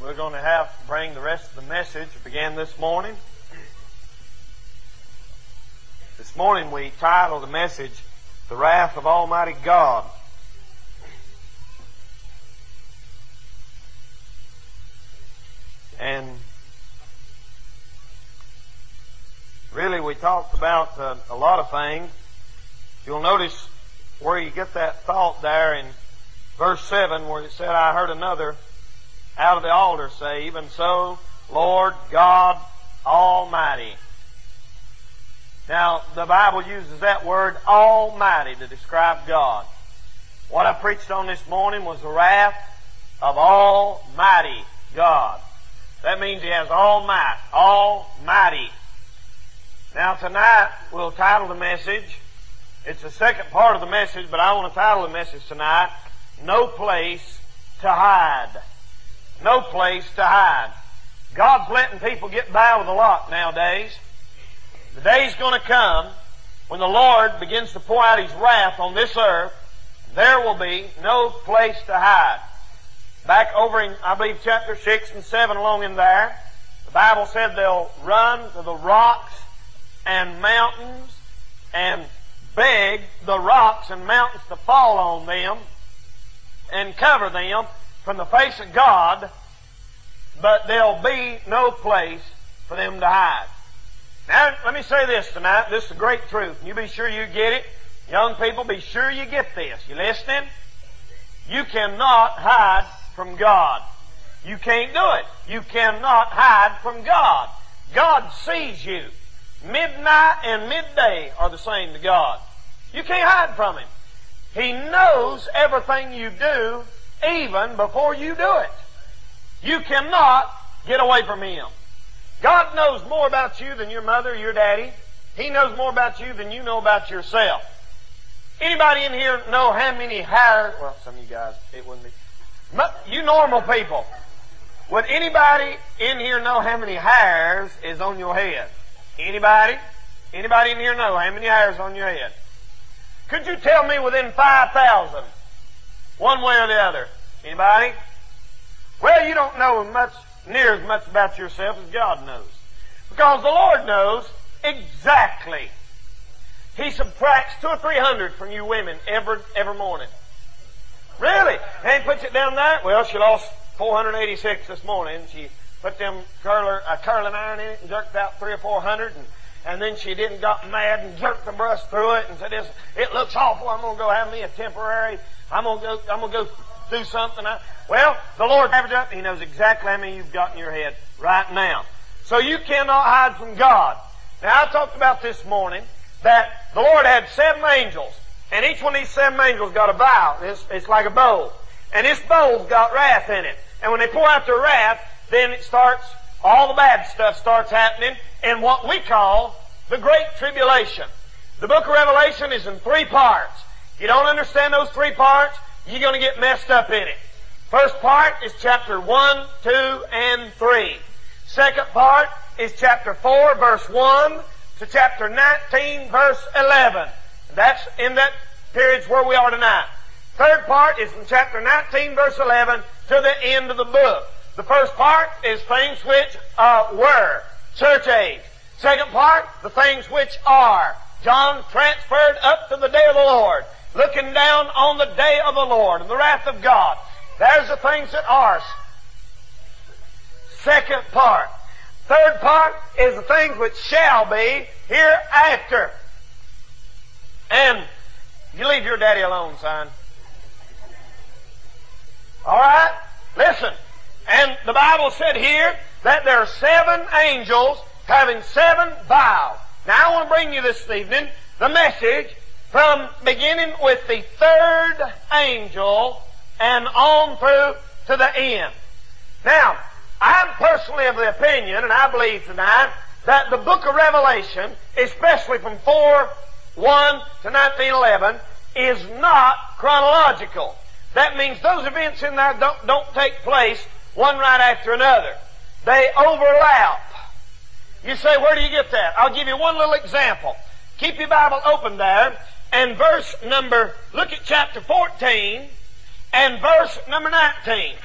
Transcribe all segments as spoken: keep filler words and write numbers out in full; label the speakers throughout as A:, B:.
A: we're going to have to bring the rest of the message that began this morning. This morning we titled the message, The Wrath of Almighty God. And really we talked about uh, a lot of things. You'll notice where you get that thought there in verse seven where it said, I heard another out of the altar say, even so, Lord God Almighty. Now, the Bible uses that word Almighty to describe God. What I preached on this morning was the wrath of Almighty God. That means He has all might, Almighty. Now tonight we'll title the message, it's the second part of the message, but I want to title the message tonight, No Place to Hide. No place to hide. God's letting people get by with a lot nowadays. The day's going to come when the Lord begins to pour out His wrath on this earth. There will be no place to hide. Back over in, I believe, chapter six and seven along in there, the Bible said they'll run to the rocks and mountains and beg the rocks and mountains to fall on them and cover them from the face of God, but there'll be no place for them to hide. Now, let me say this tonight. This is a great truth. You be sure you get it. Young people, be sure you get this. You listening? You cannot hide from God. You can't do it. You cannot hide from God. God sees you. Midnight and midday are the same to God. You can't hide from Him. He knows everything you do even before you do it. You cannot get away from Him. God knows more about you than your mother, your daddy. He knows more about you than you know about yourself. Anybody in here know how many hairs? Well, some of you guys, it wouldn't be. You normal people. Would anybody in here know how many hairs is on your head? Anybody? Anybody in here know how many hairs on your head? Could you tell me within five thousand? One way or the other. Anybody? Well, you don't know much, near as much about yourself as God knows. Because the Lord knows exactly. He subtracts two or three hundred from you women every, every morning. Really? And He puts it down there. Well, she lost four hundred eighty-six this morning. She put them curler, a curling iron in it and jerked out three or four hundred. And, and then she didn't got mad and jerked the brush through it and said, this, it looks awful. I'm going to go have me a temporary. I'm going to go, I'm going to go do something. I, well, the Lord averaged up. He knows exactly how many you've got in your head right now. So you cannot hide from God. Now, I talked about this morning that the Lord had seven angels. And each one of these seven angels got a vial. It's, it's like a bowl. And this bowl's got wrath in it. And when they pour out their wrath, then it starts, all the bad stuff starts happening in what we call the Great Tribulation. The book of Revelation is in three parts. If you don't understand those three parts, you're going to get messed up in it. First part is chapter one, two, and three. Second part is chapter four, verse one to chapter nineteen, verse eleven. That's in that period where we are tonight. Third part is from chapter nineteen, verse eleven to the end of the book. The first part is things which uh, were, church age. Second part, the things which are. John transferred up to the day of the Lord, looking down on the day of the Lord and the wrath of God. There's the things that are. Second part. Third part is the things which shall be hereafter. And you leave your daddy alone, son. All right? Listen. And the Bible said here that there are seven angels having seven vials. Now I want to bring you this evening the message from beginning with the third angel and on through to the end. Now, I'm personally of the opinion, and I believe tonight, that the book of Revelation, especially from four one to nineteen eleven, is not chronological. That means those events in there don't, don't take place one right after another. They overlap. You say, where do you get that? I'll give you one little example. Keep your Bible open there, and verse number, look at chapter fourteen, and verse number nineteen.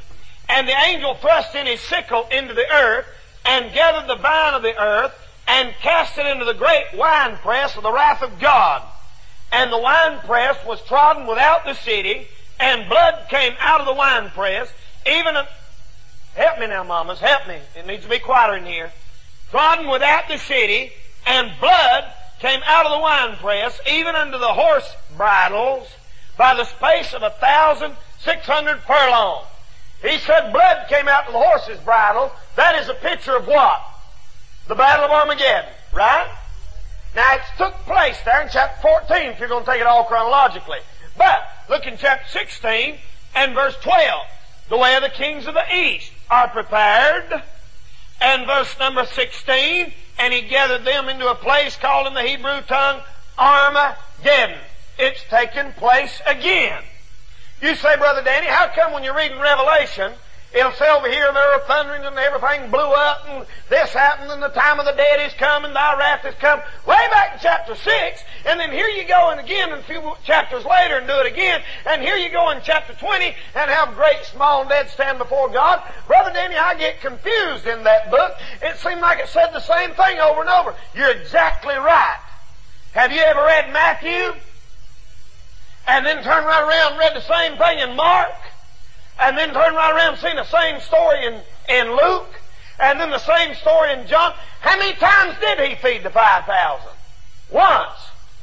A: And the angel thrust in his sickle into the earth, and gathered the vine of the earth, and cast it into the great winepress of the wrath of God. And the winepress was trodden without the city, and blood came out of the winepress, even a... Help me now, mamas, help me. It needs to be quieter in here. Trodden without the city, and blood came out of the winepress, even unto the horse bridles, by the space of a thousand six hundred furlongs. He said blood came out of the horses' bridles. That is a picture of what? The Battle of Armageddon, right? Now, it took place there in chapter fourteen, if you're going to take it all chronologically. But, look in chapter sixteen and verse twelve. The way of the kings of the east are prepared. And verse number sixteen, and he gathered them into a place called in the Hebrew tongue Armageddon. It's taken place again. You say, Brother Danny, how come when you're reading Revelation, it'll say over here there were thunderings and everything blew up and this happened and the time of the dead is come and thy wrath is come. Way back in chapter six, and then here you go and again a few chapters later and do it again, and here you go in chapter twenty and have great, small, and dead stand before God. Brother Danny, I get confused in that book. It seemed like it said the same thing over and over. You're exactly right. Have you ever read Matthew? And then turn right around and read the same thing in Mark? And then turn right around and seen the same story in, in Luke? And then the same story in John? How many times did he feed the five thousand? Once.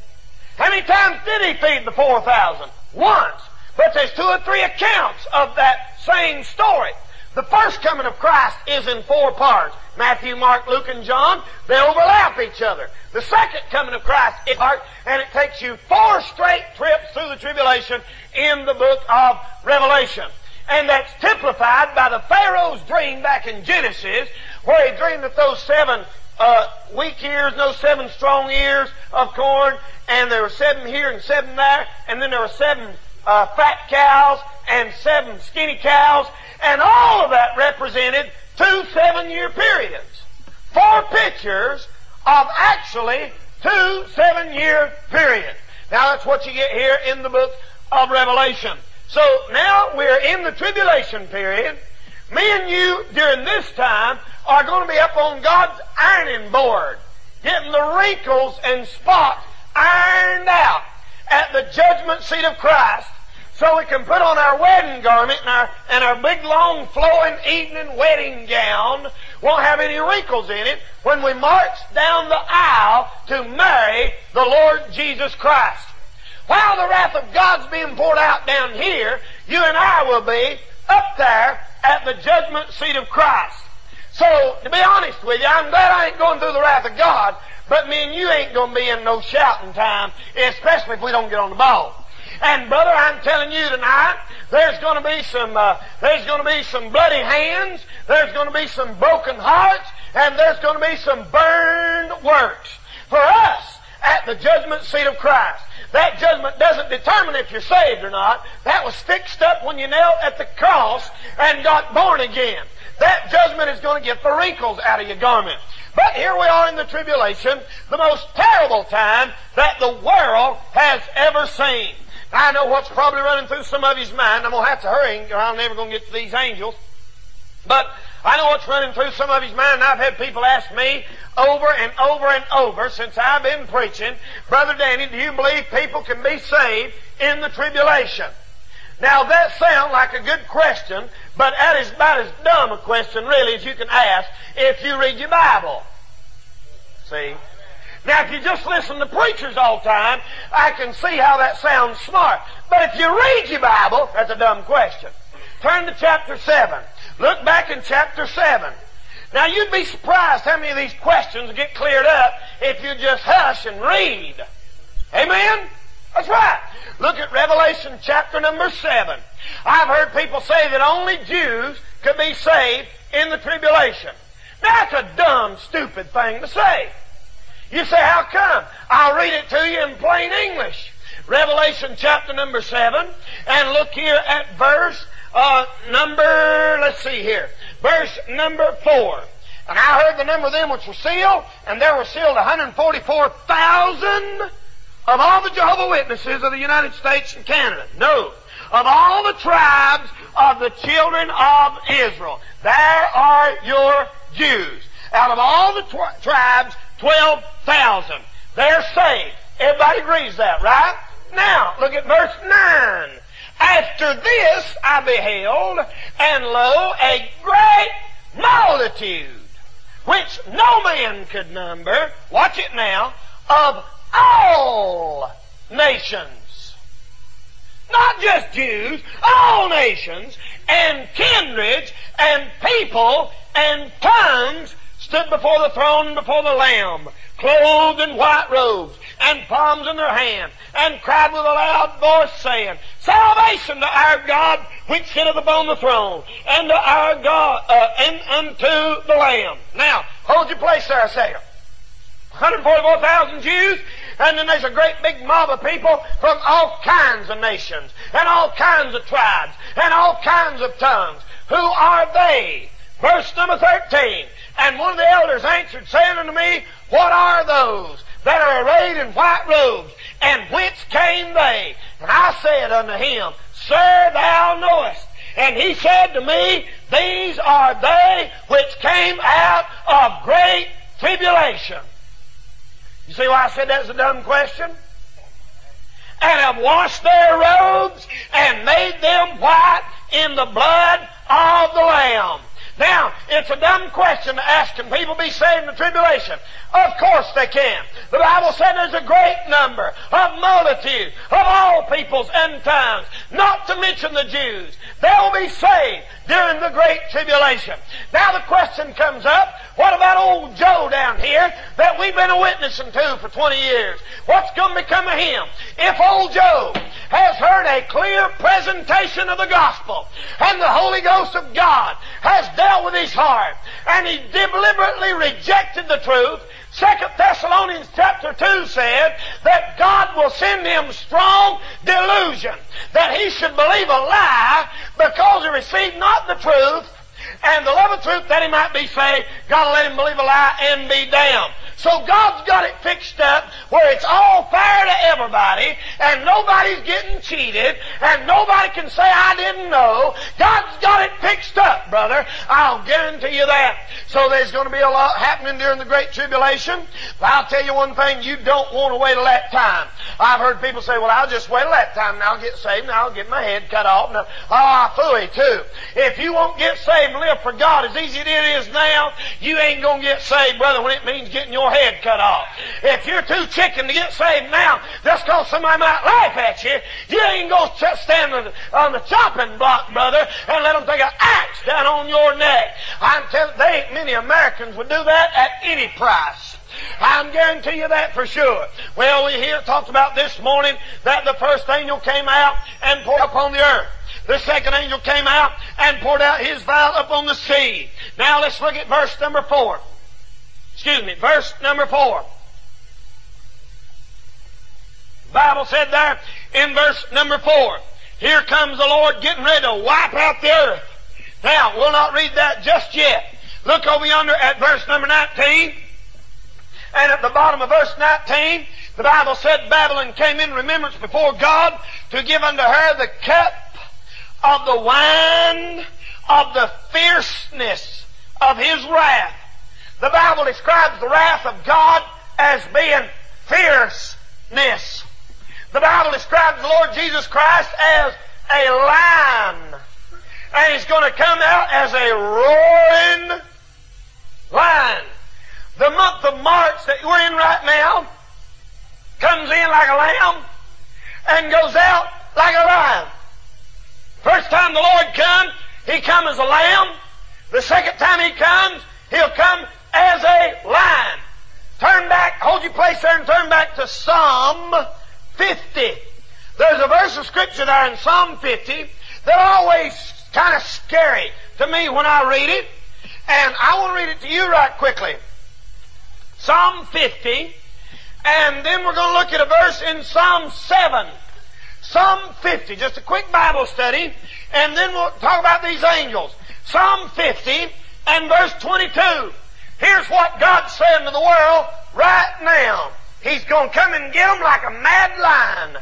A: How many times did he feed the four thousand? Once. But there's two or three accounts of that same story. The first coming of Christ is in four parts. Matthew, Mark, Luke, and John. They overlap each other. The second coming of Christ is part, and it takes you four straight trips through the tribulation in the book of Revelation. And that's typified by the Pharaoh's dream back in Genesis, where he dreamed that those seven uh, weak ears, those seven strong ears of corn, and there were seven here and seven there, and then there were seven uh, fat cows and seven skinny cows, and all of that represented two seven-year periods. Four pictures of actually two seven-year periods. Now that's what you get here in the book of Revelation. So now we're in the tribulation period. Me and you during this time are going to be up on God's ironing board, getting the wrinkles and spots ironed out at the judgment seat of Christ, so we can put on our wedding garment and our, and our big long flowing evening wedding gown won't have any wrinkles in it when we march down the aisle to marry the Lord Jesus Christ. While the wrath of God's being poured out down here, you and I will be up there at the judgment seat of Christ. So, to be honest with you, I'm glad I ain't going through the wrath of God, but me and you ain't going to be in no shouting time, especially if we don't get on the ball. And brother, I'm telling you tonight, there's going to be some, uh, there's going to be some bloody hands, there's going to be some broken hearts, and there's going to be some burned works for us at the judgment seat of Christ. That judgment doesn't determine if you're saved or not. That was fixed up when you knelt at the cross and got born again. That judgment is going to get the wrinkles out of your garment. But here we are in the tribulation, the most terrible time that the world has ever seen. I know what's probably running through some of his mind. I'm going to have to hurry, or I'm never going to get to these angels. But I know what's running through some of his mind, and I've had people ask me over and over and over since I've been preaching, Brother Danny, do you believe people can be saved in the tribulation? Now that sounds like a good question, but that is about as dumb a question really as you can ask if you read your Bible. See? Now if you just listen to preachers all the time, I can see how that sounds smart. But if you read your Bible, that's a dumb question. Turn to chapter seven. Look back in chapter seven. Now you'd be surprised how many of these questions get cleared up if you just hush and read. Amen? That's right. Look at Revelation chapter number seven. I've heard people say that only Jews could be saved in the tribulation. That's a dumb, stupid thing to say. You say, how come? I'll read it to you in plain English. Revelation chapter number seven, and look here at verse uh, number, let's see here, verse number four. And I heard the number of them which were sealed, and there were sealed one hundred forty-four thousand of all the Jehovah's Witnesses of the United States and Canada. No, of all the tribes of the children of Israel. There are your Jews. Out of all the tw- tribes, twelve thousand. They're saved. Everybody agrees that, right? Now, look at verse nine. After this I beheld, and lo, a great multitude, which no man could number, watch it now, of all nations. Not just Jews, all nations, and kindreds, and people, and tongues stood before the throne and before the Lamb, clothed in white robes, and palms in their hands, and cried with a loud voice, saying, Salvation to our God, which sitteth upon the throne, and to our God, uh, and unto the Lamb. Now, hold your place there a second. one hundred forty-four thousand Jews, and then there's a great big mob of people from all kinds of nations, and all kinds of tribes, and all kinds of tongues. Who are they? Verse number thirteen. And one of the elders answered, saying unto me, What are those that are arrayed in white robes, and whence came they? And I said unto him, Sir, thou knowest. And he said to me, These are they which came out of great tribulation. You see why I said that's a dumb question? And have washed their robes and made them white in the blood of the Lamb. Now, it's a dumb question to ask, can people be saved in the tribulation? Of course they can. The Bible said there's a great number of multitude of all peoples and tongues, not to mention the Jews. They'll be saved during the great tribulation. Now the question comes up, what about old Joe down here that we've been a witnessing to for twenty years? What's going to become of him? If old Joe has heard a clear presentation of the gospel, and the Holy Ghost of God has dealt with his heart, and he deliberately rejected the truth, Second Thessalonians chapter two said that God will send him strong delusion, that he should believe a lie because he received not the truth, and the love of truth that he might be saved. God will let him believe a lie and be damned. So God's got it fixed up where it's all fair to everybody, and nobody's getting cheated, and nobody can say, I didn't know. God's got it fixed up, brother. I'll guarantee you that. So there's going to be a lot happening during the Great Tribulation. But I'll tell you one thing, you don't want to wait till that time. I've heard people say, well, I'll just wait till that time, and I'll get saved, and I'll get my head cut off. And ah, phooey, too. If you won't get saved and live for God as easy as it is now, you ain't going to get saved, brother, when it means getting your head cut off. If you're too chicken to get saved now, just because somebody might laugh at you, you ain't going to stand on the chopping block, brother, and let them take an axe down on your neck. I'm telling you, there ain't many Americans would do that at any price. I guarantee you that for sure. Well, we hear talked about this morning that the first angel came out and poured upon the earth. The second angel came out and poured out his vial upon the sea. Now let's look at verse number four. Excuse me, verse number four. The Bible said there in verse number four, here comes the Lord getting ready to wipe out the earth. Now, we'll not read that just yet. Look over yonder at verse number nineteen. And at the bottom of verse nineteen, the Bible said Babylon came in remembrance before God to give unto her the cup of the wine of the fierceness of his wrath. The Bible describes the wrath of God as being fierceness. The Bible describes the Lord Jesus Christ as a lion. And he's going to come out as a roaring lion. The month of March that we're in right now comes in like a lamb and goes out like a lion. First time the Lord comes, he comes as a lamb. The second time he comes, he'll come as a lion. Turn back, hold your place there and turn back to Psalm fifty. There's a verse of Scripture there in Psalm fifty that always kind of scary to me when I read it. And I want to read it to you right quickly. Psalm fifty, and then we're going to look at a verse in Psalm seven. Psalm fifty, just a quick Bible study, and then we'll talk about these angels. Psalm fifty and verse twenty-two. Here's what God's saying to the world right now. He's going to come and get them like a mad lion.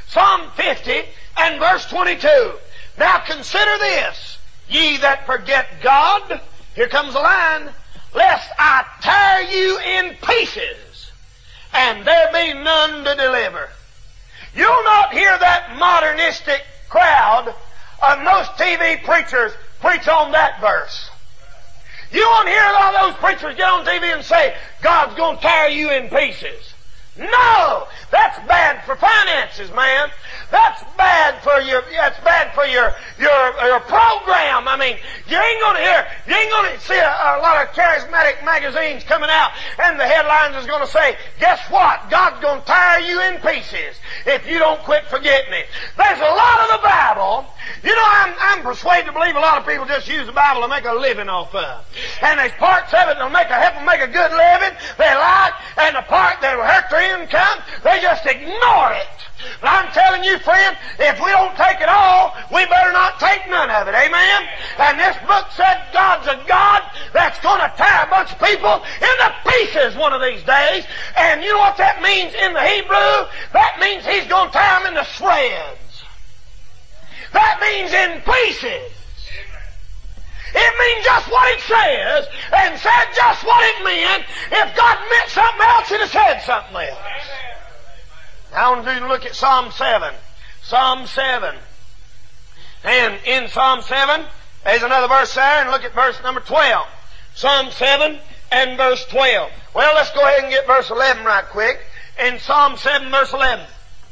B: Psalm fifty and verse twenty-two. Now consider this, ye that forget God, here comes the line, lest I tear you in pieces, and there be none to deliver. You'll not hear that modernistic crowd of most T V preachers preach on that verse. You won't hear a lot of those preachers get on T V and say, God's going to tear you in pieces. No! That's bad for finances, man. That's bad for your, that's bad for your, your, your program. I mean, you ain't gonna hear, you ain't gonna see a, a lot of charismatic magazines coming out and the headlines is gonna say, guess what? God's gonna tear you in pieces if you don't quit forgetting it. There's a lot of the Bible. You know, I'm, I'm persuaded to believe a lot of people just use the Bible to make a living off of. And there's parts of it that'll make a, help them make a good living they like, and the part that'll hurt their income, they just ignore it. But I'm telling you, friend, if we don't take it all, we better not take none of it. Amen? And this book said God's a God that's going to tear a bunch of people into pieces one of these days. And you know what that means in the Hebrew? That means He's going to tear them into shreds. That means in pieces. It means just what it says and said just what it meant. If God meant something else, He'd have said something else. Now I want you to look at Psalm seven. Psalm seven. And in Psalm seven, there's another verse there, and look at verse number twelve. Psalm seven and verse twelve. Well, let's go ahead and get verse eleven right quick. In Psalm seven, verse eleven.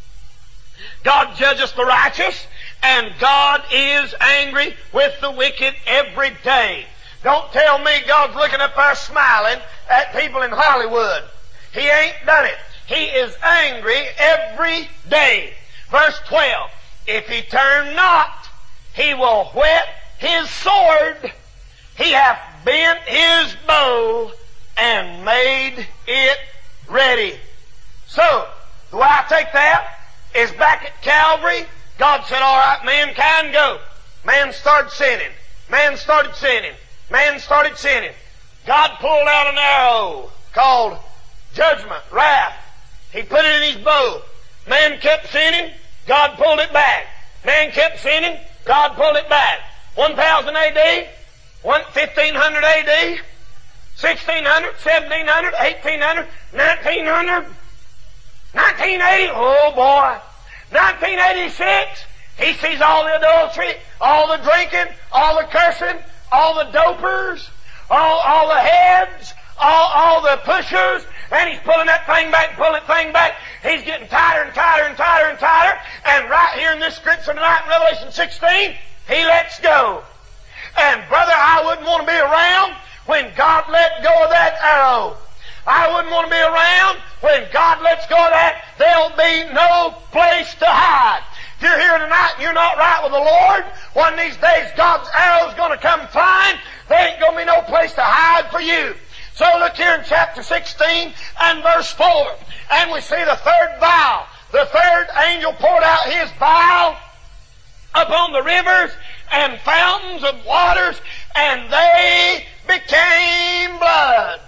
B: God judgeth the righteous, and God is angry with the wicked every day. Don't tell me God's looking up there smiling at people in Hollywood. He ain't done it. He is angry every day. Verse twelve. If he turn not, he will whet his sword. He hath bent his bow and made it ready. So, the way I take that is back at Calvary, God said, all right, mankind, go. Man started sinning. Man started sinning. Man started sinning. God pulled out an arrow called judgment, wrath. He put it in his bow. Man kept sinning. God pulled it back. Man kept sinning. God pulled it back. one thousand A D, fifteen hundred A D, sixteen hundred, seventeen hundred, eighteen hundred, nineteen hundred, nineteen eighty, oh boy. nineteen eighty-six, he sees all the adultery, all the drinking, all the cursing, all the dopers, all, all the heads, all, all the pushers, and he's pulling that thing back, pulling that thing back. He's getting tighter and tighter and tighter and tighter. And right here in this scripture tonight in Revelation sixteen, he lets go. And brother, I wouldn't want to be around when God let go of that arrow. I wouldn't want to be around when God lets go of that. There'll be no place to hide. If you're here tonight and you're not right with the Lord, one of these days God's arrow's going to come flying. There ain't going to be no place to hide for you. So look here in chapter sixteen and verse four. And we see the third vial. The third angel poured out his vial upon the rivers and fountains of waters, and they became blood.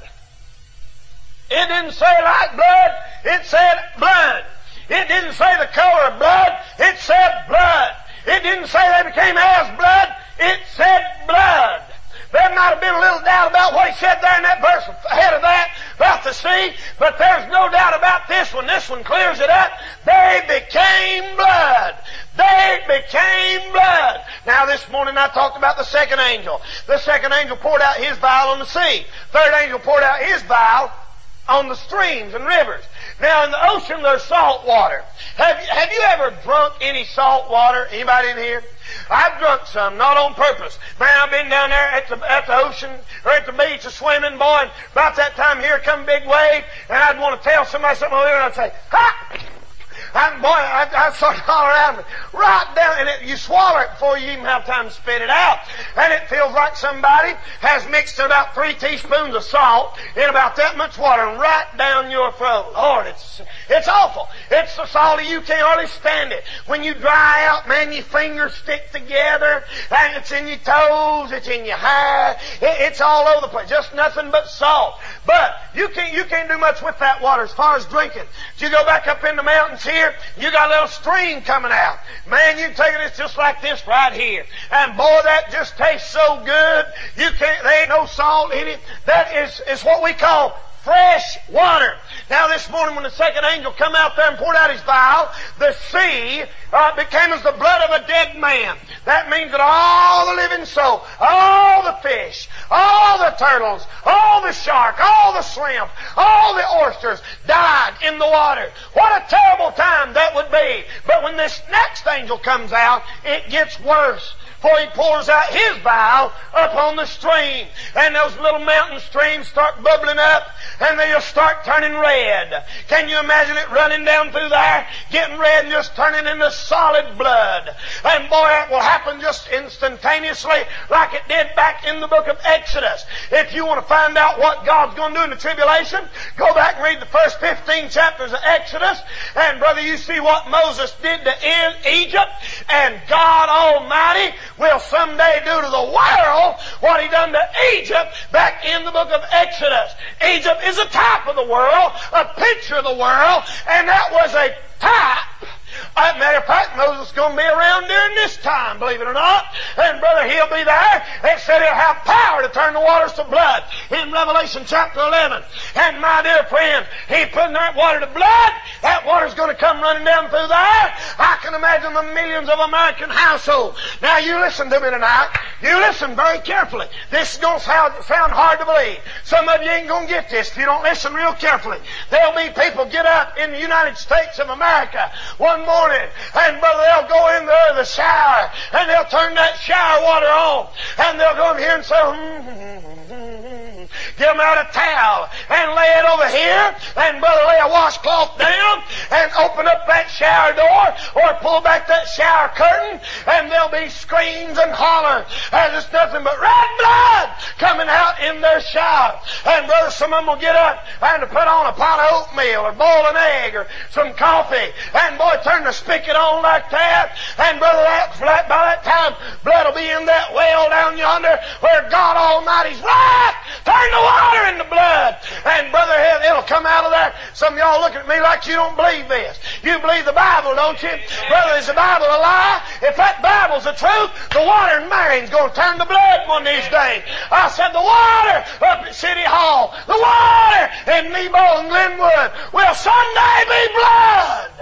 B: It didn't say like blood, it said blood. It didn't say the color of blood, it said blood. It didn't say they became as blood, it said blood. There might have been a little doubt about what he said there in that verse ahead of that, about the sea, but there's no doubt about this one. This one clears it up. They became blood. They became blood. Now this morning I talked about the second angel. The second angel poured out his vial on the sea. Third angel poured out his vial on the streams and rivers. Now in the ocean there's salt water. Have, have you ever drunk any salt water? Anybody in here? I've drunk some, not on purpose. Man, I've been down there at the, at the ocean or at the beach a swimming, boy, and about that time here come a big wave, and I'd want to tell somebody something over there, and I'd say, ha! And boy, I, I start hollering around me, right down, and it, you swallow it before you even have time to spit it out. And it feels like somebody has mixed about three teaspoons of salt in about that much water and right down your throat. Lord, it's, it's awful. It's so salty you can't hardly stand it. When you dry out, man, your fingers stick together, and it's in your toes, it's in your hair, it, it's all over the place. Just nothing but salt. But you can't, you can't do much with that water as far as drinking. If you go back up in the mountains here, you got a little stream coming out. Man, you take it, it's just like this right here. And boy, that just tastes so good. You can't, there ain't no salt in it. That is, is what we call fresh water. Now this morning when the second angel come out there and poured out his vial, the sea uh, became as the blood of a dead man. That means that all the living soul, all the fish, all the turtles, all the shark, all the shrimp, all the oysters died in the water. What a terrible time that would be. But when this next angel comes out, it gets worse. For he pours out his vial upon the stream. And those little mountain streams start bubbling up and they'll start turning red. Can you imagine it running down through there, getting red and just turning into solid blood? And boy, it will happen just instantaneously like it did back in the book of Exodus. If you want to find out what God's going to do in the tribulation, go back and read the first fifteen chapters of Exodus. And brother, you see what Moses did to Egypt. And God Almighty will someday do to the world what He done to Egypt back in the book of Exodus. Egypt is a type of the world, a picture of the world, and that was a type. As a matter of fact, Moses is going to be around during this time, believe it or not. And brother, he'll be there. It said he'll have power to turn the waters to blood in Revelation chapter eleven. And my dear friend, he put that water to blood. That water's going to come running down through there. I can imagine the millions of American households. Now you listen to me tonight. You listen very carefully. This is going to sound, sound hard to believe. Some of you ain't going to get this if you don't listen real carefully. There'll be people get up in the United States of America one morning, and brother, they'll go in there to the shower, and they'll turn that shower water on, and they'll go in here and say, hmm, get them out a towel and lay it over here, and brother, lay a washcloth down and open up that shower door or pull back that shower curtain, and there'll be screams and holler as it's nothing but red blood coming out in their shower. And brother, some of them will get up and put on a pot of oatmeal or boil an egg or some coffee, and boy, turn the spigot on like that, and brother, that, by that time, blood will be in that well down yonder where God Almighty's wrath turn the water into blood. And brother, it'll come out of there. Some of y'all looking at me like you don't believe this. You believe the Bible, don't you? Brother, is the Bible a lie? If that Bible's the truth, the water in Marion's going to turn to blood one of these days. I said the water up at City Hall, the water in Nebo and Glenwood will someday be blood.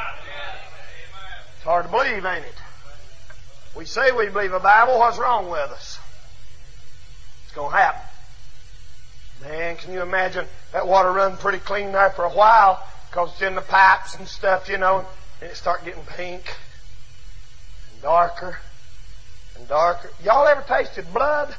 B: It's hard to believe, ain't it? We say we believe the Bible. What's wrong with us? It's going to happen. Man, can you imagine that water run pretty clean there for a while because it's in the pipes and stuff, you know, and it start getting pink and darker and darker. Y'all ever tasted blood?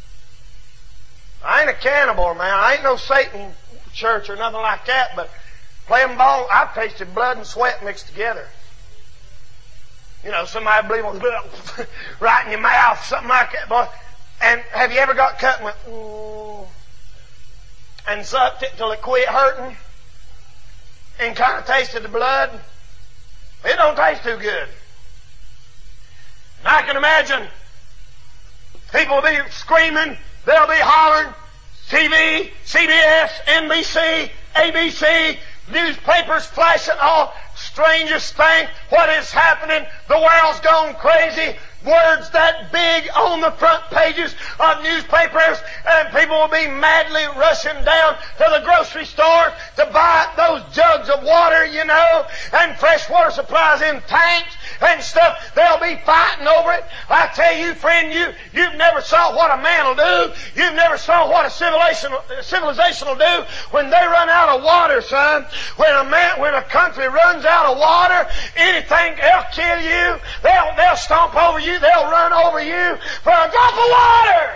B: I ain't a cannibal, man. I ain't no Satan church or nothing like that, but playing ball, I've tasted blood and sweat mixed together. You know, somebody believe on blood right in your mouth, something like that, boy. And have you ever got cut and went, ooh, and sucked it till it quit hurting and kind of tasted the blood? It don't taste too good. And I can imagine people will be screaming, they'll be hollering, T V, C B S, N B C, A B C, newspapers flashing, all strangest thing, what is happening, the world's gone crazy, words that big on the front pages of newspapers, and people will be madly rushing down to the grocery store to buy those jugs of water, you know, and fresh water supplies in tanks and stuff. They'll be fighting over it. I tell you, friend, you, you've never saw what a man will do. You've never saw what a civilization, civilization will do when they run out of water, son. When a man, when a country runs out of water, anything, they'll kill you. They'll, they'll stomp over you. They'll run over you for a drop of water.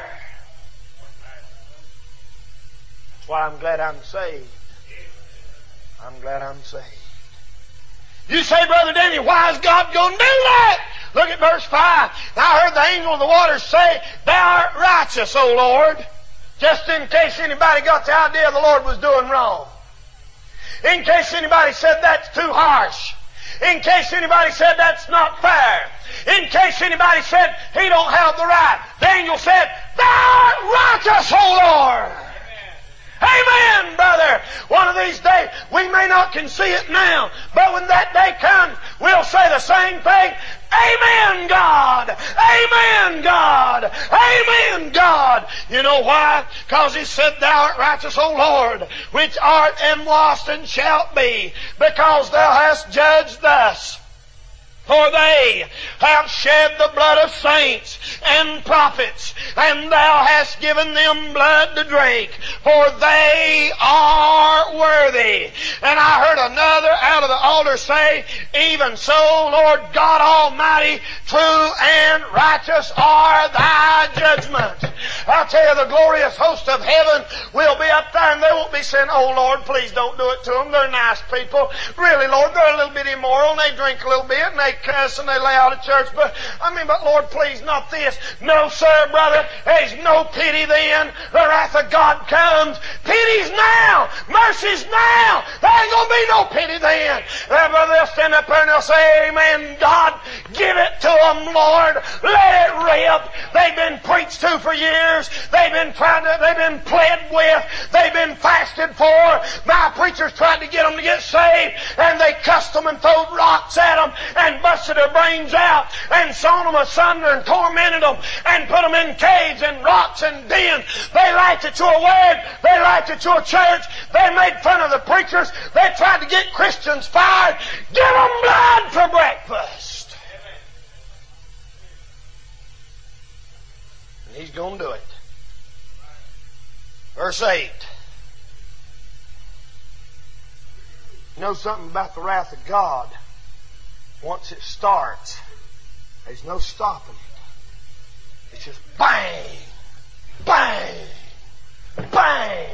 B: That's why I'm glad I'm saved. I'm glad I'm saved. You say, Brother Danny, why is God going to do that? Look at verse five. I heard the angel of the waters say, Thou art righteous, O Lord. Just in case anybody got the idea the Lord was doing wrong. In case anybody said that's too harsh. In case anybody said that's not fair. In case anybody said he don't have the right. The angel said, Thou art righteous, O Lord. Amen, Amen brother. of these days, we may not can see it now, but when that day comes, we'll say the same thing. Amen, God! Amen, God! Amen, God! You know why? Because He said, Thou art righteous, O Lord, which art and wast and shalt be, because Thou hast judged thus. For they have shed the blood of saints and prophets, and Thou hast given them blood to drink, for they are worthy. And I heard another out of the altar say, Even so, Lord God Almighty, true and righteous are Thy judgments. I'll tell you, the glorious host of heaven will be up there, and they won't be saying, Oh Lord, please don't do it to them. They're nice people. Really, Lord, they're a little bit immoral, and they drink a little bit, and they cuss, and they lay out of church. But, I mean, but Lord, please, not this. No, sir, brother, there's no pity then. The wrath of God comes. Pity's now. Mercy's now. There ain't going to be no pity then. There, brother, they'll stand up there and they'll say, Amen, God, give it to them, Lord. Let it rip. They've been preached to for years. They've been tried to, they've been pled with. They've been fasted for. My preachers tried to get them to get saved, and they cussed them and threw rocks at them and busted their brains out and sawn them asunder and tormented them and put them in caves and rocks and dens. They laughed at your word. They laughed at your church. They made fun of the preachers. They tried to get Christians fired. Give them blood for breakfast. And He's going to do it. Verse eight. You know something about the wrath of God? Once it starts, there's no stopping it. It's just bang, bang, bang.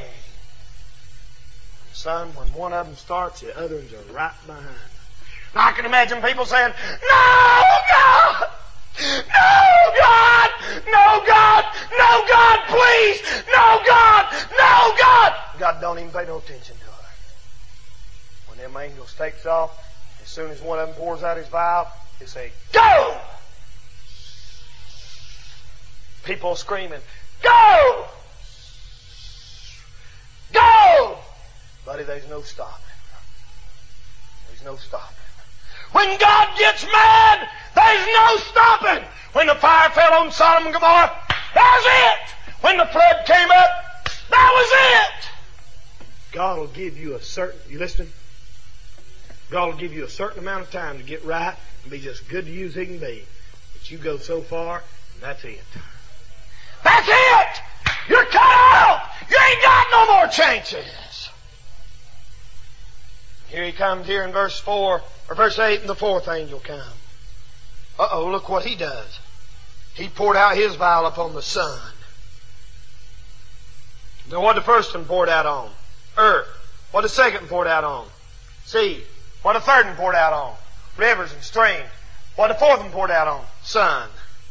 B: Son, when one of them starts, the other ones are right behind. Now I can imagine people saying, No, God! No, God! No, God! No, God, please! No, God! No, God! God don't even pay no attention to it. When them angels takes off, as soon as one of them pours out his vial, he say, Go! People screaming, Go! Go! Buddy, there's no stopping. There's no stopping. When God gets mad, there's no stopping. When the fire fell on Sodom and Gomorrah, that was it. When the flood came up, that was it. God will give you a certain, you listening? God will give you a certain amount of time to get right and be just good to you as He can be. But you go so far, and that's it. That's it! You're cut off! You ain't got no more chances. Here He comes here in verse four, or verse eight, and the fourth angel comes. Uh-oh, look what he does. He poured out his vial upon the sun. Then what the first one poured out on? Earth. What the second one poured out on? Sea. What the third one poured out on? Rivers and streams. What the fourth one poured out on? Sun.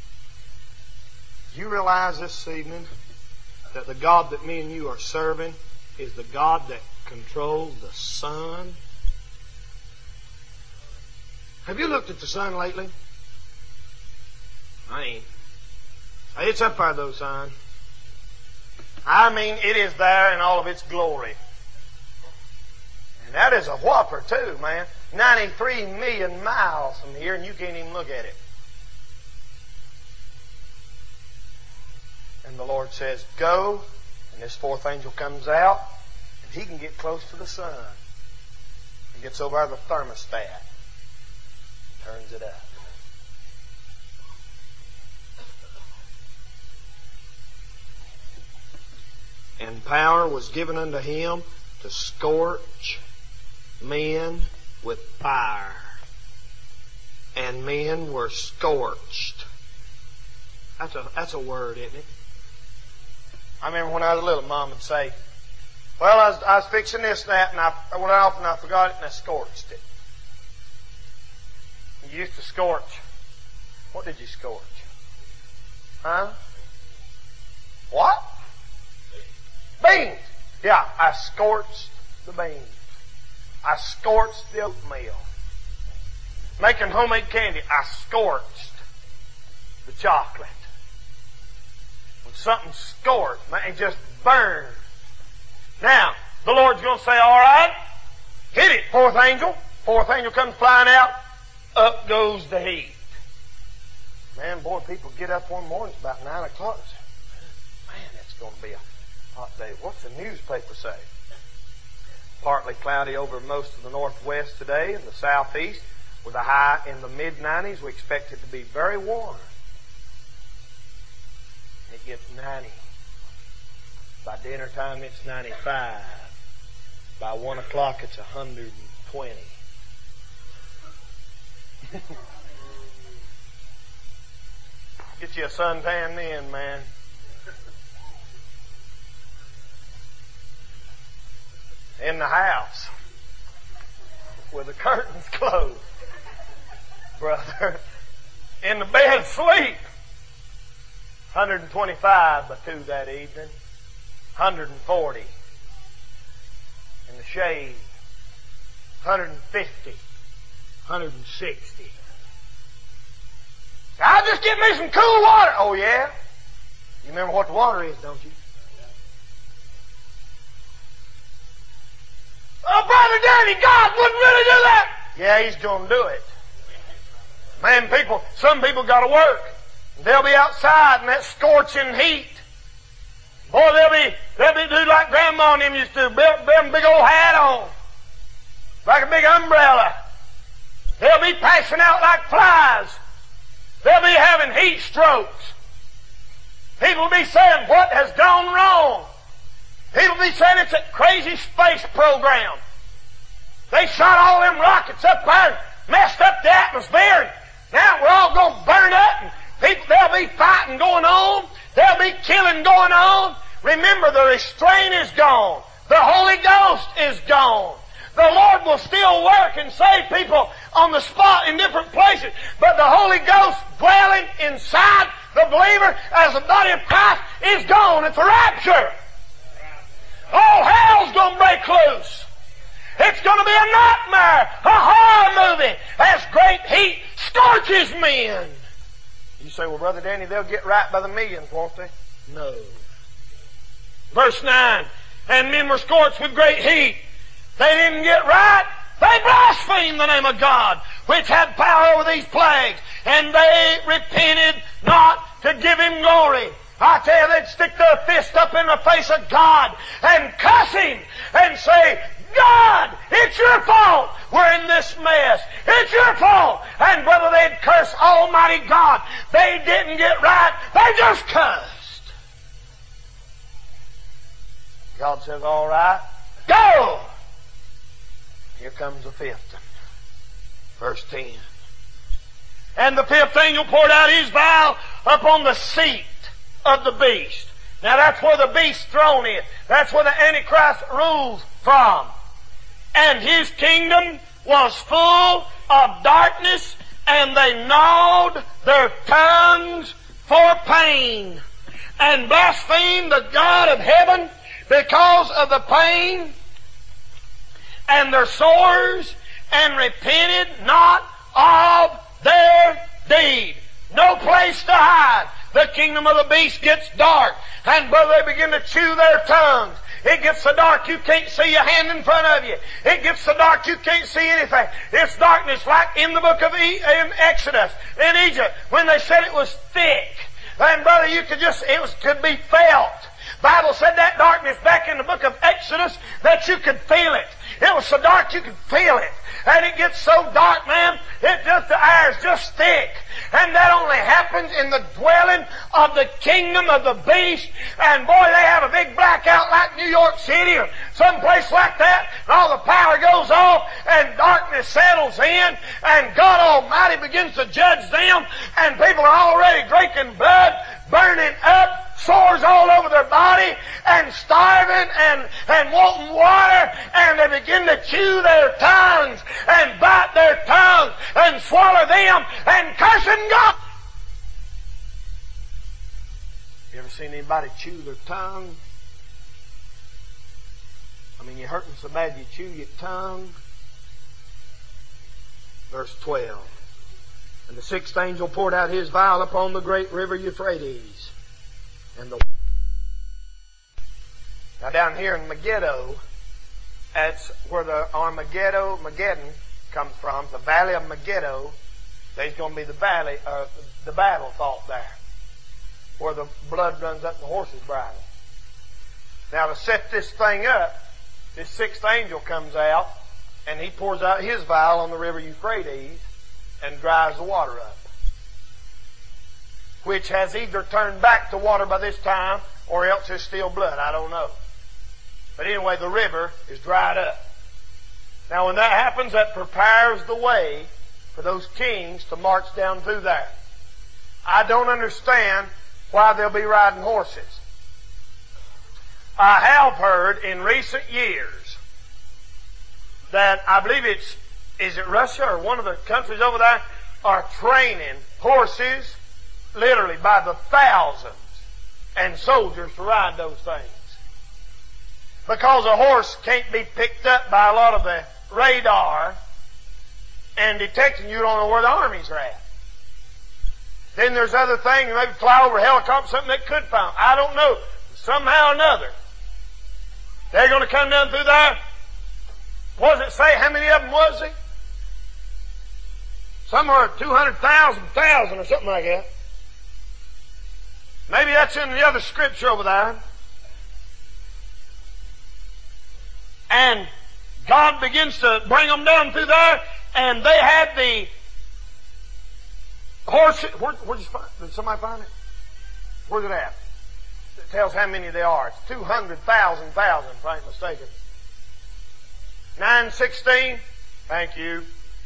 B: You realize this evening that the God that me and you are serving is the God that controls the sun? Have you looked at the sun lately? I ain't. It's up there though, son. I mean, it is there in all of its glory. And that is a whopper too, man. ninety-three million miles from here and you can't even look at it. And the Lord says, Go, and this fourth angel comes out, and he can get close to the sun. He gets over the thermostat, turns it up. And power was given unto him to scorch men with fire. And men were scorched. That's a, that's a word, isn't it? I remember when I was little, Mom would say, well, I was, I was fixing this and that, and I, I went off and I forgot it and I scorched it. You used to scorch. What did you scorch? Huh? What? Beans. Yeah, I scorched the beans. I scorched the oatmeal. Making homemade candy, I scorched the chocolate. When something's scorched, man, it just burns. Now, the Lord's going to say, all right, hit it, fourth angel. Fourth angel comes flying out. Up goes the heat. Man, boy, people get up one morning, it's about nine o'clock. And say, man, it's going to be a hot day. What's the newspaper say? Partly cloudy over most of the northwest today and the southeast with a high in the mid nineties. We expect it to be very warm. It gets ninety. By dinner time, it's ninety-five. By one o'clock, it's one hundred twenty. Get you a suntan then, man. In the house with the curtains closed, brother. In the bed asleep. one hundred twenty-five by two that evening. one hundred forty. In the shade. one hundred fifty. one hundred sixty. I'll just get me some cool water. Oh, yeah? You remember what the water is, don't you? Oh, Brother Danny, God wouldn't really do that. Yeah, He's going to do it. Man, people, some people got to work. They'll be outside in that scorching heat. Boy, they'll be, they'll be do like Grandma and them used to, build them big old hat on. Like a big umbrella. They'll be passing out like flies. They'll be having heat strokes. People will be saying, what has gone wrong? People will be saying it's a crazy space program. They shot all them rockets up there and messed up the atmosphere. And now we're all going to burn up. And people, there'll be fighting going on. There'll be killing going on. Remember, the restraint is gone. The Holy Ghost is gone. The Lord will still work and save people on the spot in different places. But the Holy Ghost dwelling inside the believer as the body of Christ is gone. It's a rapture. All hell's going to break loose. It's going to be a nightmare, a horror movie, as great heat scorches men. You say, well, Brother Danny, they'll get right by the millions, won't they? No. Verse nine, and men were scorched with great heat. They didn't get right. They blasphemed the name of God, which had power over these plagues, and they repented not to give Him glory. I tell you, they'd stick their fist up in the face of God and cuss Him and say, God, it's your fault we're in this mess. It's your fault. And brother, they'd curse Almighty God. They didn't get right. They just cussed. God says, all right, go. Here comes the fifth one. Verse ten. And the fifth angel poured out his vial upon the seat of the beast. Now that's where the beast's throne is. That's where the Antichrist rules from. And his kingdom was full of darkness, and they gnawed their tongues for pain, and blasphemed the God of heaven because of the pain and their sores, and repented not of their deed. No place to hide. The kingdom of the beast gets dark, and brother, they begin to chew their tongues. It gets so dark you can't see a hand in front of you. It gets so dark you can't see anything. It's darkness like in the book of e- in Exodus, in Egypt, when they said it was thick. And brother, you could just, it was, could be felt. Bible said that darkness back in the book of Exodus that you could feel it. It was so dark you could feel it. And it gets so dark, man, it just, the air's just thick. And that only happens in the dwelling of the kingdom of the beast. And boy, they have a big blackout like New York City or someplace like that. And all the power goes off and darkness settles in. And God Almighty begins to judge them. And people are already drinking blood, burning up, sores all over their body, and starving and, and wanting water, and they begin to chew their tongues and bite their tongues and swallow them and cursing God. You ever seen anybody chew their tongue? I mean, you're hurting so bad you chew your tongue. Verse twelve. And the sixth angel poured out his vial upon the great river Euphrates. And the now down here in Megiddo, That's where the Armageddon Mageddon comes from, the Valley of Megiddo. There's going to be the valley, uh, the battle fought there, where the blood runs up the horse's bridle. Now, to set this thing up, this sixth angel comes out, and he pours out his vial on the river Euphrates and dries the water up, which has either turned back to water by this time or else is still blood. I don't know. But anyway, the river is dried up. Now, when that happens, that prepares the way for those kings to march down through there. I don't understand why they'll be riding horses. I have heard in recent years that I believe it's, is it Russia or one of the countries over there, are training horses literally by the thousands and soldiers to ride those things. Because a horse can't be picked up by a lot of the radar and detecting, you don't know where the armies are at. Then there's other things, maybe fly over a helicopter, something that could find. I don't know. Somehow or another, they're going to come down through there. What does it say? How many of them was it? Somewhere two hundred thousand, thousand or something like that. Maybe that's in the other scripture over there. And God begins to bring them down through there, and they had the horses. Where, where'd you find, did somebody find it? Where's it at? It tells how many they are. It's two hundred thousand, thousand, if I ain't mistaken. nine sixteen. Thank you.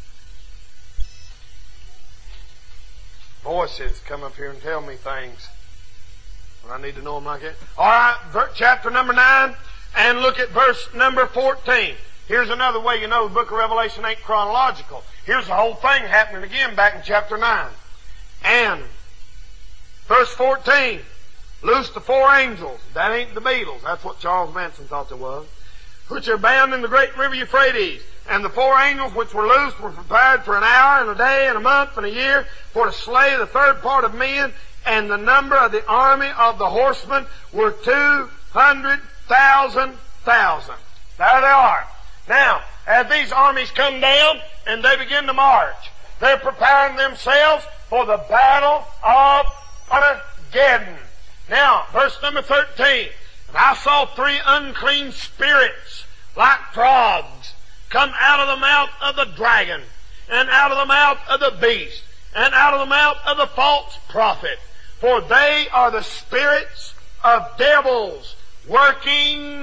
B: Voices come up here and tell me things when I need to know them like that. All right, chapter number nine. And look at verse number fourteen. Here's another way you know the book of Revelation ain't chronological. Here's the whole thing happening again back in chapter nine. And verse fourteen, loose the four angels. That ain't the Beatles. That's what Charles Manson thought it was. Which are bound in the great river Euphrates. And the four angels which were loosed were prepared for an hour and a day and a month and a year for to slay the third part of men. And the number of the army of the horsemen were two hundred thousand, thousand. There they are. Now, as these armies come down and they begin to march, they're preparing themselves for the battle of Armageddon. Now, verse number thirteen. And I saw three unclean spirits like frogs come out of the mouth of the dragon, and out of the mouth of the beast, and out of the mouth of the false prophet. For they are the spirits of devils, working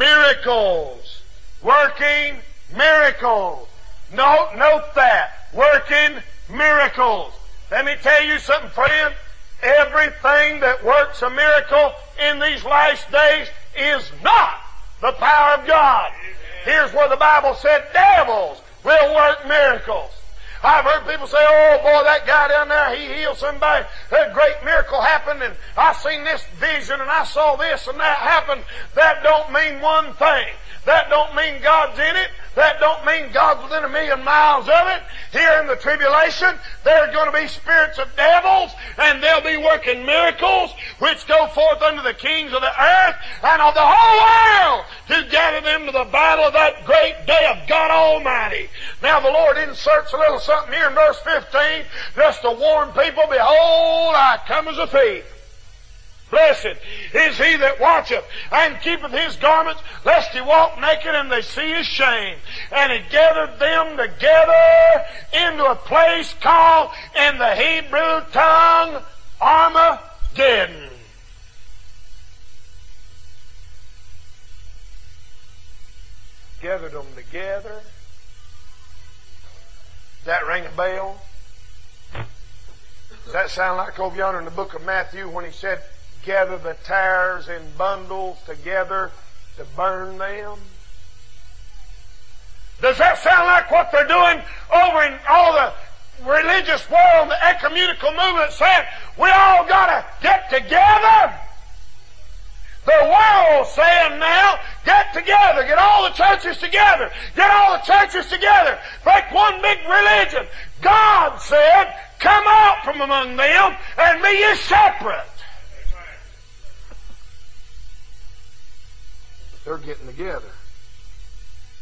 B: miracles. Working miracles. Note, note that. Working miracles. Let me tell you something, friend. Everything that works a miracle in these last days is not the power of God. Here's where the Bible said devils will work miracles. I've heard people say, oh boy, that guy down there, he healed somebody. A great miracle happened, and I seen this vision, and I saw this and that happen. That don't mean one thing. That don't mean God's in it. That don't mean God's within a million miles of it. Here in the tribulation, there are going to be spirits of devils, and they'll be working miracles, which go forth unto the kings of the earth and of the whole world to gather them to the battle of that great day of God Almighty. Now the Lord inserts a little something here in verse fifteen, just to warn people, behold, I come as a thief. Blessed is he that watcheth and keepeth his garments, lest he walk naked and they see his shame. And he gathered them together into a place called in the Hebrew tongue Armageddon. Gathered them together. Does that ring a bell? Does that sound like over yonder in the book of Matthew when he said, gather the tares in bundles together to burn them? Does that sound like what they're doing over in all the religious world, the ecumenical movement, saying we all got to get together? The world's saying now, get together, get all the churches together, get all the churches together, make one big religion. God said, come out from among them and be ye separate. They're getting together.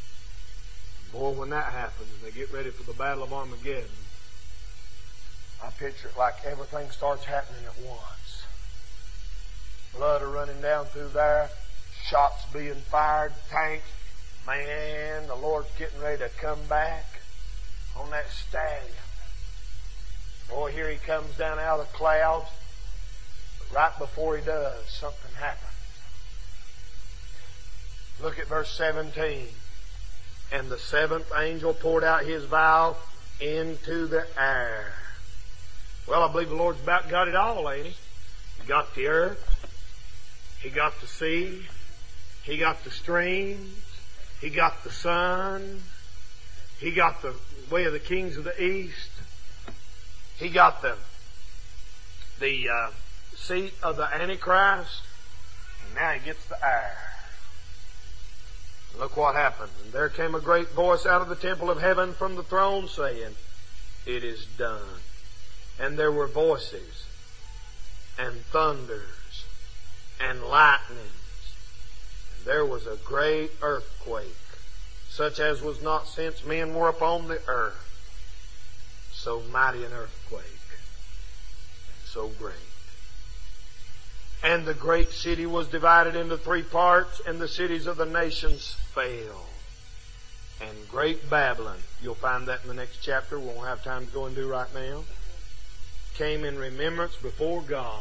B: Boy, when that happens and they get ready for the Battle of Armageddon, I picture it like everything starts happening at once. Blood are running down through there, shots being fired, tanks. Man, the Lord's getting ready to come back on that stallion. Boy, here he comes down out of the clouds. But right before he does, something happens. Look at verse seventeen. And the seventh angel poured out his vial into the air. Well, I believe the Lord's about got it all, ain't he? He got the earth. He got the sea. He got the streams. He got the sun. He got the way of the kings of the east. He got the, the uh, seat of the Antichrist. And now he gets the air. Look what happened. And there came a great voice out of the temple of heaven from the throne saying, It is done. And there were voices and thunders and lightnings. And there was a great earthquake, such as was not since men were upon the earth. So mighty an earthquake, and so great. And the great city was divided into three parts, and the cities of the nations fell. And great Babylon, you'll find that in the next chapter, we won't have time to go and do right now, came in remembrance before God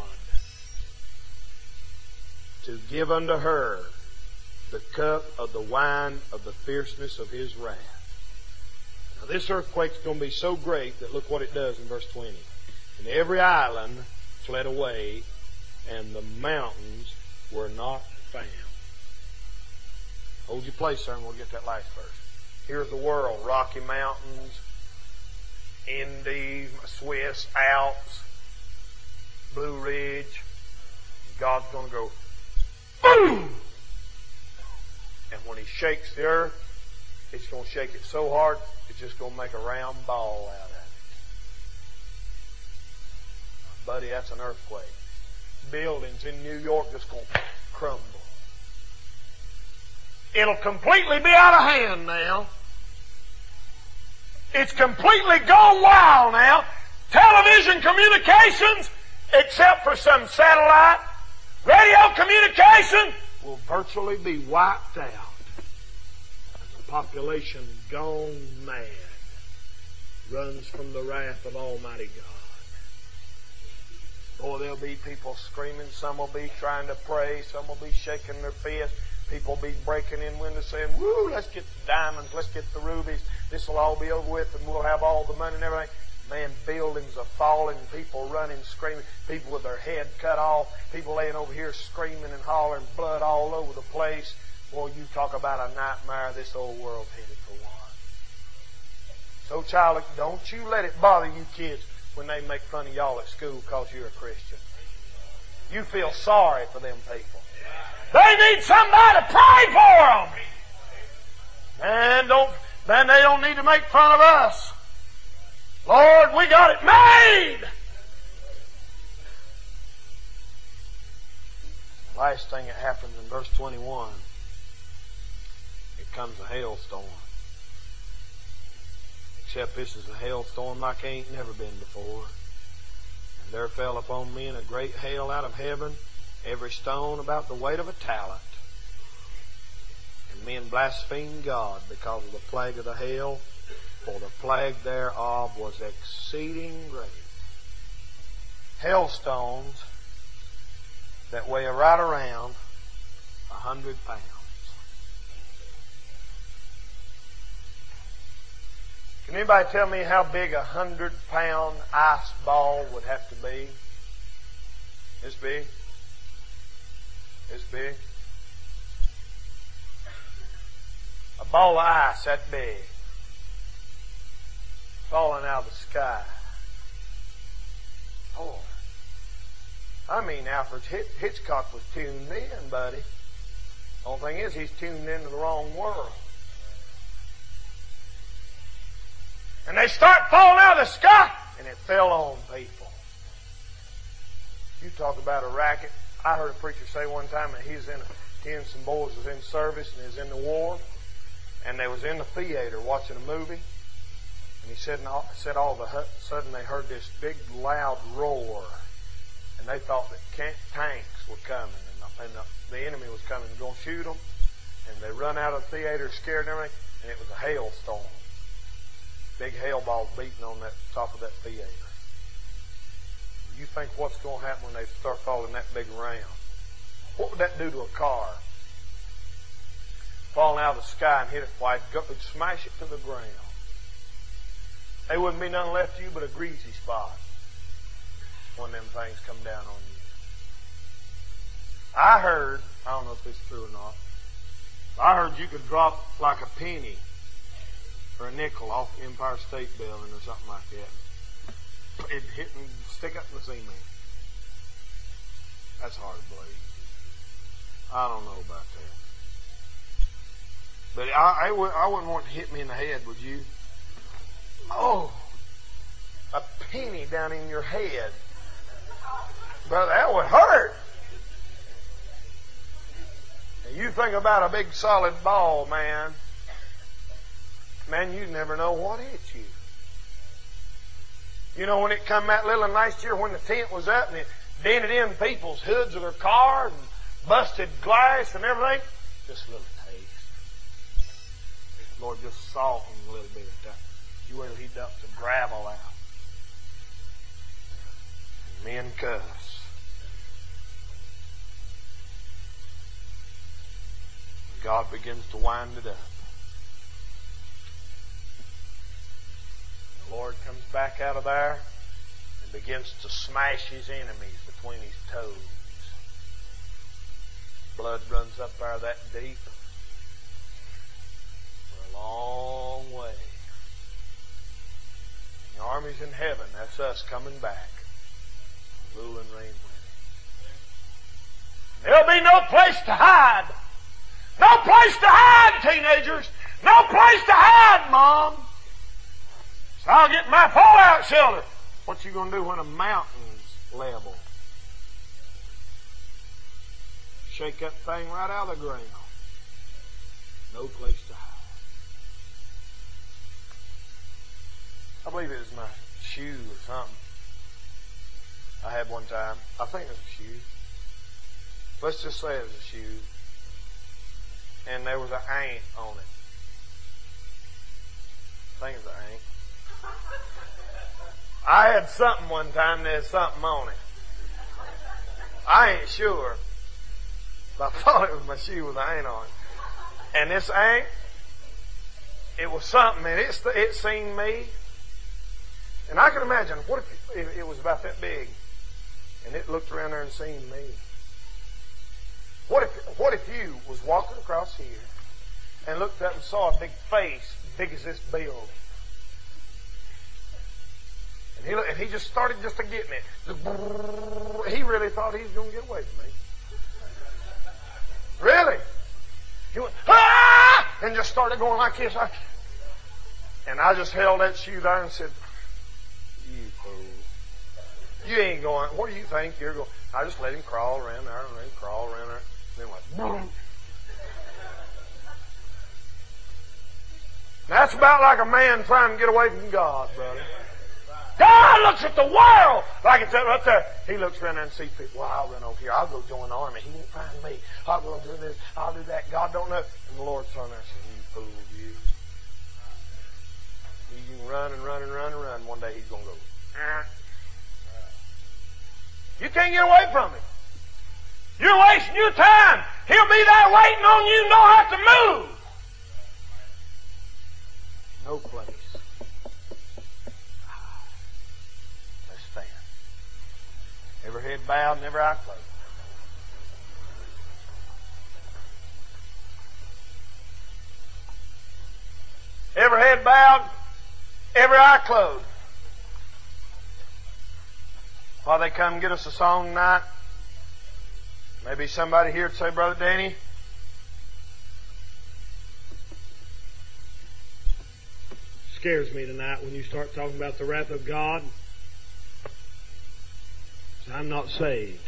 B: to give unto her the cup of the wine of the fierceness of his wrath. Now this earthquake's going to be so great that look what it does in verse twenty. And every island fled away, and the mountains were not found. Hold your place, sir, and we'll get that last verse. Here's the world. Rocky Mountains, Indy, Swiss, Alps, Blue Ridge. God's going to go, boom! And when he shakes the earth, it's going to shake it so hard, it's just going to make a round ball out of it. Buddy, that's an earthquake. Buildings in New York just going to crumble. It'll completely be out of hand now. It's completely gone wild now. Television communications, except for some satellite, radio communication, will virtually be wiped out. As the population gone mad runs from the wrath of Almighty God. Boy, there'll be people screaming. Some will be trying to pray. Some will be shaking their fists. People will be breaking in windows saying, woo, let's get the diamonds. Let's get the rubies. This will all be over with and we'll have all the money and everything. Man, buildings are falling. People running, screaming. People with their head cut off. People laying over here screaming and hollering. Blood all over the place. Boy, you talk about a nightmare. This old world's headed for one. So, child, don't you let it bother you kids when they make fun of y'all at school because you're a Christian. You feel sorry for them people. They need somebody to pray for them. And don't, then they don't need to make fun of us. Lord, we got it made. The last thing that happens in verse twenty-one, it comes a hailstorm. Except this is a hailstorm like ain't never been before. And there fell upon men a great hail out of heaven, every stone about the weight of a talent. And men blasphemed God because of the plague of the hail, for the plague thereof was exceeding great. Hailstones that weigh right around a hundred pounds. Can anybody tell me how big a hundred pound ice ball would have to be? This big? This big? A ball of ice that big. Falling out of the sky. Oh. I mean, Alfred Hitchcock was tuned in, buddy. The only thing is he's tuned into the wrong world. And they start falling out of the sky, and it fell on people. You talk about a racket. I heard a preacher say one time that he was in a, he and some boys was in service and he was in the war. And they was in the theater watching a movie. And he said, said all of a sudden they heard this big loud roar. And they thought that tanks were coming. And, the, and the, the enemy was coming and going to shoot them. And they run out of the theater scared and everything. And it was a hailstorm. Big hail balls beating on that top of that theater. You think what's going to happen when they start falling that big around? What would that do to a car? Falling out of the sky and hit it, why, it'd smash it to the ground. There wouldn't be nothing left of you but a greasy spot when them things come down on you. I heard, I don't know if it's true or not, I heard you could drop like a penny or a nickel off the Empire State Building or something like that. It'd hit and stick up in the cement. That's hard to believe. I don't know about that. But I, I, would, I wouldn't want it to hit me in the head, would you? Oh, a penny down in your head. But that would hurt. And you think about a big solid ball, man. Man, you'd never know what hit you. You know, when it come that little last year when the tent was up and it dented in people's hoods of their cars and busted glass and everything, just a little taste. Lord, just soften a little bit of that. You wait till he dumps the gravel out. And men cuss. And God begins to wind it up. And the Lord comes back out of there and begins to smash his enemies between his toes. Blood runs up there that deep for a long way. And the armies in heaven, that's us coming back, rule and reign with him. There'll be no place to hide. No place to hide, teenagers. No place to hide, Mom. So I'll get my fallout shelter. What you going to do when a mountain's level? Shake that thing right out of the ground. No place to hide. I believe it was my shoe or something. I had one time. I think it was a shoe. Let's just say it was a shoe. And there was an ant on it. I think it was an ant. I had something one time that had something on it. I ain't sure. But I thought it was my shoe with an ant on it. And this ant, it was something, and it, it seen me. And I can imagine, what if it, it was about that big, and it looked around there and seen me? What if, what if you was walking across here and looked up and saw a big face, big as this building? And he, and he just started just to get me. He really thought he was going to get away from me. Really? He went, ah! And just started going like this. And I just held that shoe there and said, you fool. You ain't going, what do you think you're going? I just let him crawl around there and let him crawl around there. And then went, boom. That's about like a man trying to get away from God, brother. God looks at the world like it's up there. He looks around there and sees people. Well, I'll run over here. I'll go join the army. He won't find me. I'll go do this. I'll do that. God don't know. And the Lord's on there and says, you fool, you. You can run and run and run and run. One day he's going to go. Ah. You can't get away from him. You're wasting your time. He'll be there waiting on you. Don't have to move. No place. Let's stand. Every head bowed and every eye closed. Every head bowed, every eye closed. While they come get us a song tonight, maybe somebody here would say, Brother Danny, scares me tonight when you start talking about the wrath of God. I'm not saved.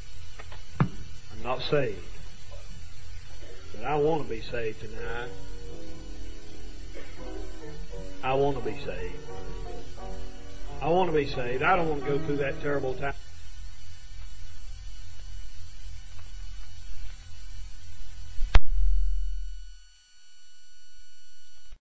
B: I'm not saved. But I want to be saved tonight.
C: I want to be saved. I want to be saved. I don't want to go through that terrible time.